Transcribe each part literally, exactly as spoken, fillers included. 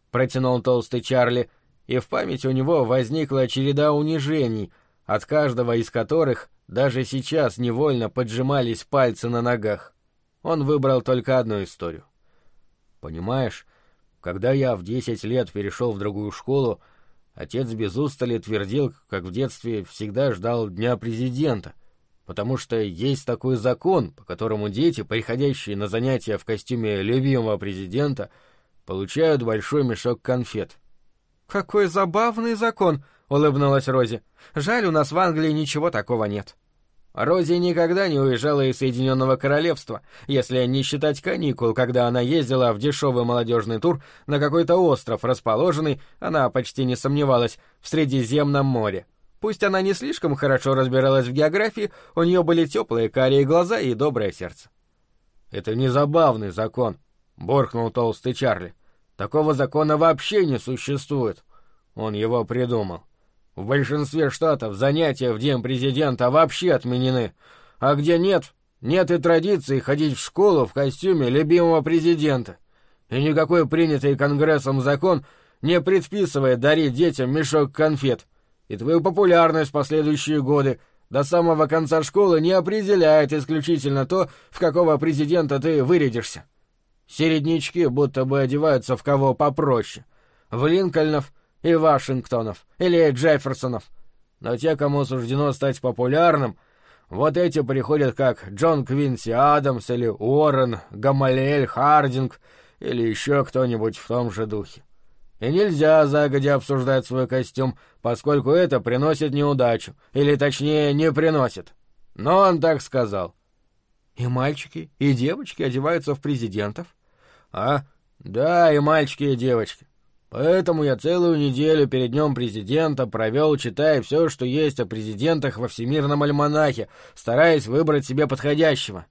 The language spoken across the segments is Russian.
— протянул толстый Чарли, и в памяти у него возникла череда унижений, от каждого из которых даже сейчас невольно поджимались пальцы на ногах. Он выбрал только одну историю. «Понимаешь, когда я в десять лет перешел в другую школу, отец без устали твердил, как в детстве всегда ждал Дня президента, потому что есть такой закон, по которому дети, приходящие на занятия в костюме любимого президента, получают большой мешок конфет». «Какой забавный закон!» — улыбнулась Рози. «Жаль, у нас в Англии ничего такого нет». Рози никогда не уезжала из Соединенного Королевства, если не считать каникул, когда она ездила в дешевый молодежный тур на какой-то остров, расположенный, она почти не сомневалась, в Средиземном море. Пусть она не слишком хорошо разбиралась в географии, у нее были теплые карие глаза и доброе сердце. «Это не забавный закон», — буркнул толстый Чарли. «Такого закона вообще не существует. Он его придумал. В большинстве штатов занятия в День президента вообще отменены, а где нет, нет и традиции ходить в школу в костюме любимого президента. И никакой принятый Конгрессом закон не предписывает дарить детям мешок конфет, и твою популярность в последующие годы до самого конца школы не определяет исключительно то, в какого президента ты вырядишься. Середнячки будто бы одеваются в кого попроще, в Линкольнов и Вашингтонов, или Джефферсонов. Но те, кому суждено стать популярным, вот эти приходят как Джон Квинси Адамс или Уоррен Гамалиэль Хардинг или еще кто-нибудь в том же духе. И нельзя загодя обсуждать свой костюм, поскольку это приносит неудачу, или точнее не приносит. Но он так сказал. «И мальчики, и девочки одеваются в президентов?» «А, да, и мальчики, и девочки. Поэтому я целую неделю перед Днем Президента провел, читая все, что есть о президентах во Всемирном альманахе, стараясь выбрать себе подходящего».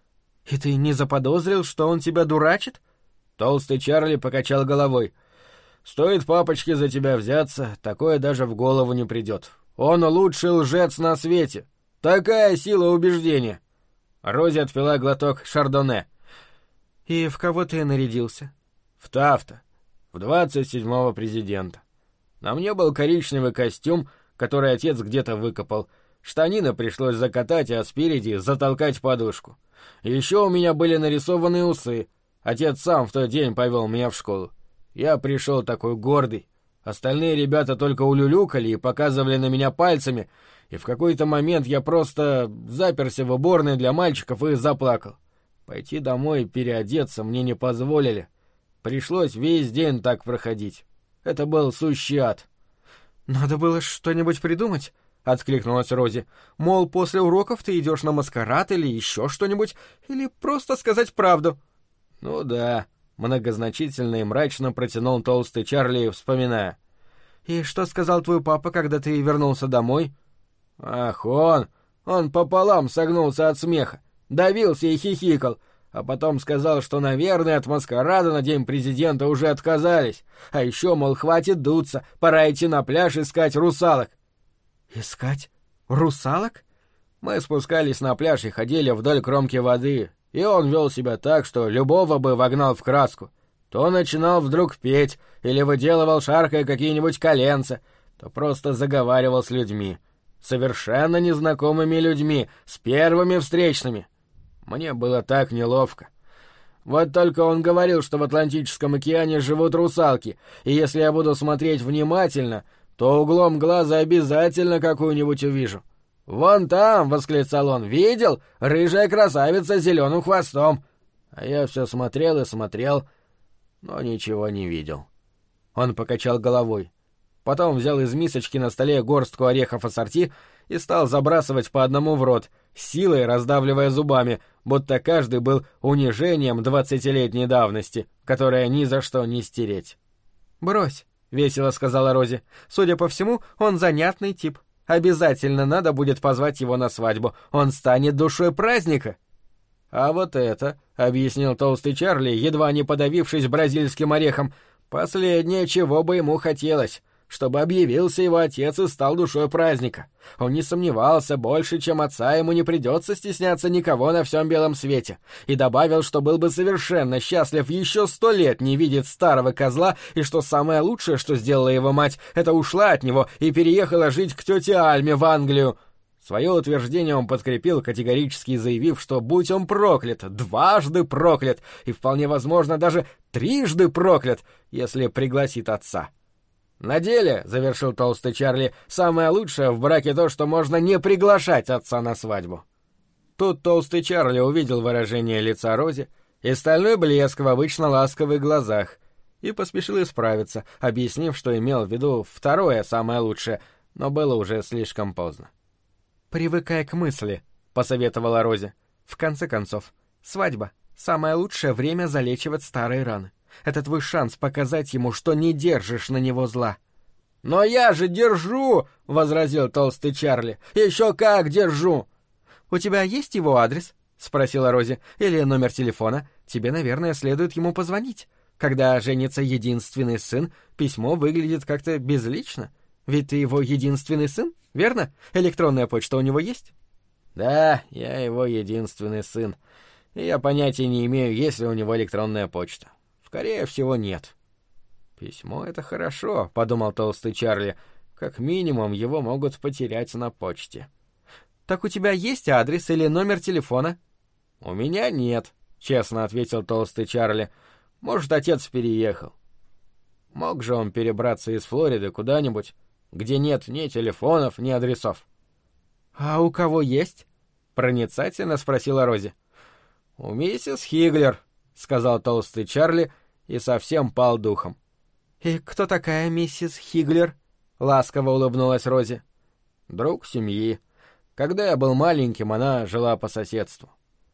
«И ты не заподозрил, что он тебя дурачит?» Толстый Чарли покачал головой. «Стоит папочке за тебя взяться, такое даже в голову не придет. Он лучший лжец на свете. Такая сила убеждения». Рози отпила глоток шардоне. «И в кого ты нарядился?» «В Тафта. В двадцать седьмого президента. На мне был коричневый костюм, который отец где-то выкопал. Штанины пришлось закатать, а спереди затолкать подушку. Еще у меня были нарисованные усы. Отец сам в тот день повел меня в школу. Я пришел такой гордый. Остальные ребята только улюлюкали и показывали на меня пальцами, и в какой-то момент я просто заперся в уборной для мальчиков и заплакал. Пойти домой и переодеться мне не позволили. Пришлось весь день так проходить. Это был сущий ад». «Надо было что-нибудь придумать», — откликнулась Рози. «Мол, после уроков ты идешь на маскарад или еще что-нибудь, или просто сказать правду». «Ну да», — многозначительно и мрачно протянул толстый Чарли, вспоминая. «И что сказал твой папа, когда ты вернулся домой?» «Ах, он! Он пополам согнулся от смеха, давился и хихикал, а потом сказал, что, наверное, от маскарада на День президента уже отказались, а еще, мол, хватит дуться, пора идти на пляж искать русалок». «Искать русалок?» Мы спускались на пляж и ходили вдоль кромки воды, и он вел себя так, что любого бы вогнал в краску. То начинал вдруг петь или выделывал шаркой какие-нибудь коленца, то просто заговаривал с людьми, совершенно незнакомыми людьми, с первыми встречными. Мне было так неловко. Вот только он говорил, что в Атлантическом океане живут русалки, и если я буду смотреть внимательно, то углом глаза обязательно какую-нибудь увижу. «Вон там!» — восклицал он. «Видел? Рыжая красавица с зеленым хвостом!» А я все смотрел и смотрел, но ничего не видел. Он покачал головой. Потом взял из мисочки на столе горстку орехов ассорти и стал забрасывать по одному в рот, силой раздавливая зубами, будто каждый был унижением двадцатилетней давности, которое ни за что не стереть. «Брось», — весело сказала Рози. «Судя по всему, он занятный тип. Обязательно надо будет позвать его на свадьбу. Он станет душой праздника». «А вот это», — объяснил толстый Чарли, едва не подавившись бразильским орехом, — «последнее, чего бы ему хотелось. чтобы объявился его отец и стал душой праздника. Он не сомневался, больше, чем отца, ему не придется стесняться никого на всем белом свете, и добавил, что был бы совершенно счастлив еще сто лет не видеть старого козла, и что самое лучшее, что сделала его мать, это ушла от него и переехала жить к тете Альме в Англию. Свое утверждение он подкрепил, категорически заявив, что будь он проклят, дважды проклят, и вполне возможно даже трижды проклят, если пригласит отца. На деле, — завершил толстый Чарли, — самое лучшее в браке то, что можно не приглашать отца на свадьбу. Тут толстый Чарли увидел выражение лица Рози и стальной блеск в обычно ласковых глазах и поспешил исправиться, объяснив, что имел в виду второе самое лучшее, но было уже слишком поздно. «Привыкай к мысли», — посоветовала Рози. «В конце концов, свадьба — самое лучшее время залечивать старые раны. Это твой шанс показать ему, что не держишь на него зла». «Но я же держу!» — возразил толстый Чарли. «Еще как держу!» «У тебя есть его адрес?» — спросила Рози. «Или номер телефона? Тебе, наверное, следует ему позвонить. Когда женится единственный сын, письмо выглядит как-то безлично. Ведь ты его единственный сын, верно? Электронная почта у него есть?» «Да, я его единственный сын. И я понятия не имею, есть ли у него электронная почта. Скорее всего, нет». «Письмо — это хорошо», — подумал толстый Чарли. «Как минимум, его могут потерять на почте». «Так у тебя есть адрес или номер телефона?» «У меня нет», — честно ответил толстый Чарли. «Может, отец переехал. Мог же он перебраться из Флориды куда-нибудь, где нет ни телефонов, ни адресов». «А у кого есть?» — проницательно спросила Рози. «У миссис Хиглер», — сказал толстый Чарли и совсем пал духом. «И кто такая миссис Хиглер?» — ласково улыбнулась Рози. «Друг семьи. Когда я был маленьким, она жила по соседству».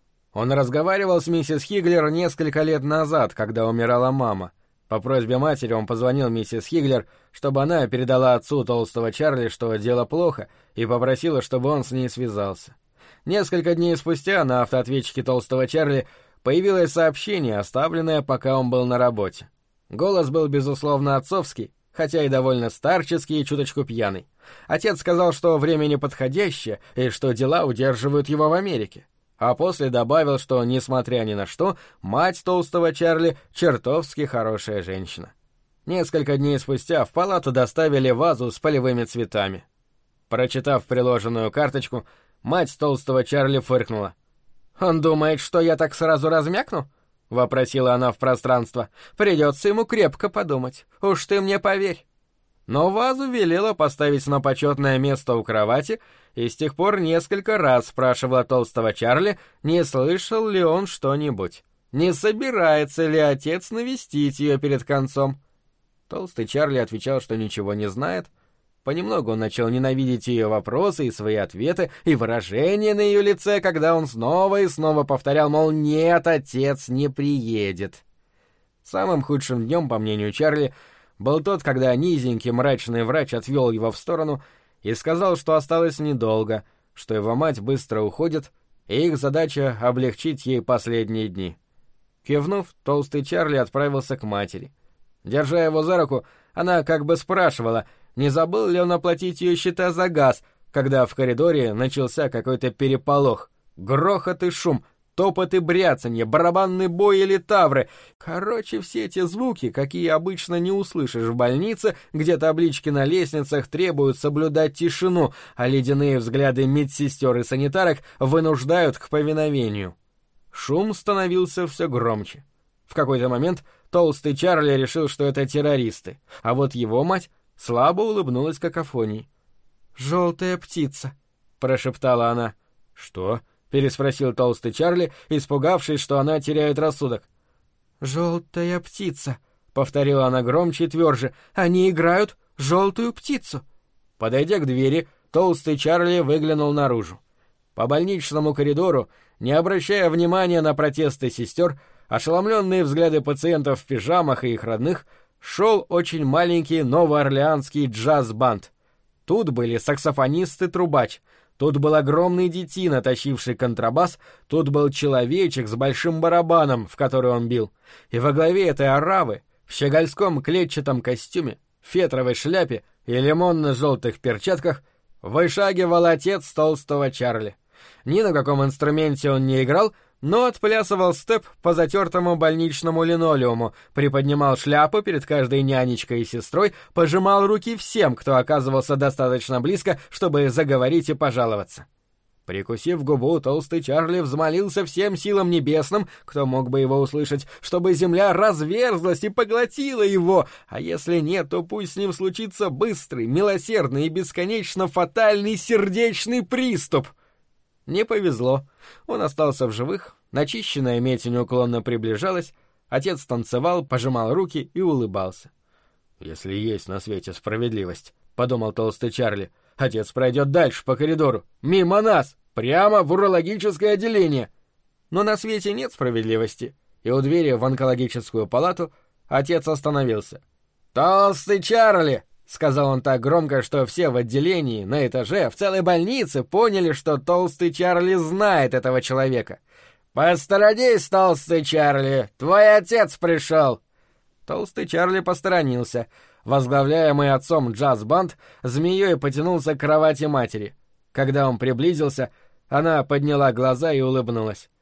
Он разговаривал с миссис Хиглер несколько лет назад, когда умирала мама. По просьбе матери он позвонил миссис Хиглер, чтобы она передала отцу толстого Чарли, что дело плохо, и попросила, чтобы он с ней связался. Несколько дней спустя на автоответчике толстого Чарли появилось сообщение, оставленное, пока он был на работе. Голос был, безусловно, отцовский, хотя и довольно старческий и чуточку пьяный. Отец сказал, что время неподходящее и что дела удерживают его в Америке. А после добавил, что, несмотря ни на что, мать толстого Чарли чертовски хорошая женщина. Несколько дней спустя в палату доставили вазу с полевыми цветами. Прочитав приложенную карточку, мать толстого Чарли фыркнула. «Он думает, что я так сразу размякну?» — вопросила она в пространство. «Придется ему крепко подумать. Уж ты мне поверь». Но вазу велела поставить на почетное место у кровати, и с тех пор несколько раз спрашивала толстого Чарли, не слышал ли он что-нибудь, не собирается ли отец навестить ее перед концом. Толстый Чарли отвечал, что ничего не знает. Понемногу он начал ненавидеть ее вопросы и свои ответы, и выражения на ее лице, когда он снова и снова повторял, мол, нет, отец не приедет. Самым худшим днем, по мнению Чарли, был тот, когда низенький мрачный врач отвел его в сторону и сказал, что осталось недолго, что его мать быстро уходит, и их задача — облегчить ей последние дни. Кивнув, толстый Чарли отправился к матери. Держа его за руку, она как бы спрашивала, не забыл ли он оплатить ее счета за газ, когда в коридоре начался какой-то переполох, грохот и шум, топот и бряцанье, барабанный бой или тавры. Короче, все эти звуки, какие обычно не услышишь в больнице, где таблички на лестницах требуют соблюдать тишину, а ледяные взгляды медсестер и санитарок вынуждают к повиновению. Шум становился все громче. В какой-то момент толстый Чарли решил, что это террористы, а вот его мать слабо улыбнулась какофонии. «Желтая птица», — прошептала она. «Что?» — переспросил толстый Чарли, испугавшись, что она теряет рассудок. «Желтая птица», — повторила она громче и тверже. «Они играют желтую птицу». Подойдя к двери, толстый Чарли выглянул наружу. По больничному коридору, не обращая внимания на протесты сестер, ошеломленные взгляды пациентов в пижамах и их родных, шел очень маленький новоорлеанский джаз-банд. Тут были саксофонист и трубач, тут был огромный детина, тащивший контрабас, тут был человечек с большим барабаном, в который он бил, и во главе этой оравы, в щегольском клетчатом костюме, в фетровой шляпе, и лимонно-желтых перчатках вышагивал отец толстого Чарли. Ни на каком инструменте он не играл, но отплясывал степ по затертому больничному линолеуму, приподнимал шляпу перед каждой нянечкой и сестрой, пожимал руки всем, кто оказывался достаточно близко, чтобы заговорить и пожаловаться. Прикусив губу, толстый Чарли взмолился всем силам небесным, кто мог бы его услышать, чтобы земля разверзлась и поглотила его, а если нет, то пусть с ним случится быстрый, милосердный и бесконечно фатальный сердечный приступ. Не повезло. Он остался в живых, начищенная медь неуклонно приближалась, отец танцевал, пожимал руки и улыбался. «Если есть на свете справедливость», — подумал толстый Чарли, — «отец пройдет дальше по коридору, мимо нас, прямо в урологическое отделение». Но на свете нет справедливости, и у двери в онкологическую палату отец остановился. «Толстый Чарли!» — сказал он так громко, что все в отделении, на этаже, в целой больнице поняли, что толстый Чарли знает этого человека. «Посторонись, толстый Чарли! Твой отец пришел!» Толстый Чарли посторонился. Возглавляемый отцом джаз-банд змеей потянулся к кровати матери. Когда он приблизился, она подняла глаза и улыбнулась.